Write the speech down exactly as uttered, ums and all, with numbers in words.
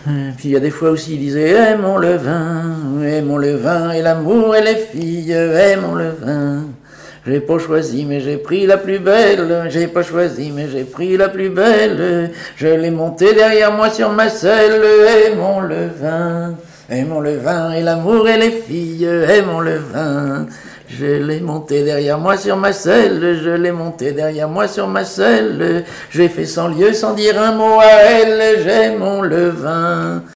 Puis il y a des fois aussi, il disait aimons le vin, aimons le vin et l'amour et les filles, aimons le vin. J'ai pas choisi mais j'ai pris la plus belle, j'ai pas choisi mais j'ai pris la plus belle. Je l'ai montée derrière moi sur ma selle, aimons le vin. Aimons le vin et l'amour et les filles, aimons le vin. Je l'ai monté derrière moi sur ma selle, je l'ai monté derrière moi sur ma selle. J'ai fait cent lieues sans dire un mot à elle, j'aimons le vin.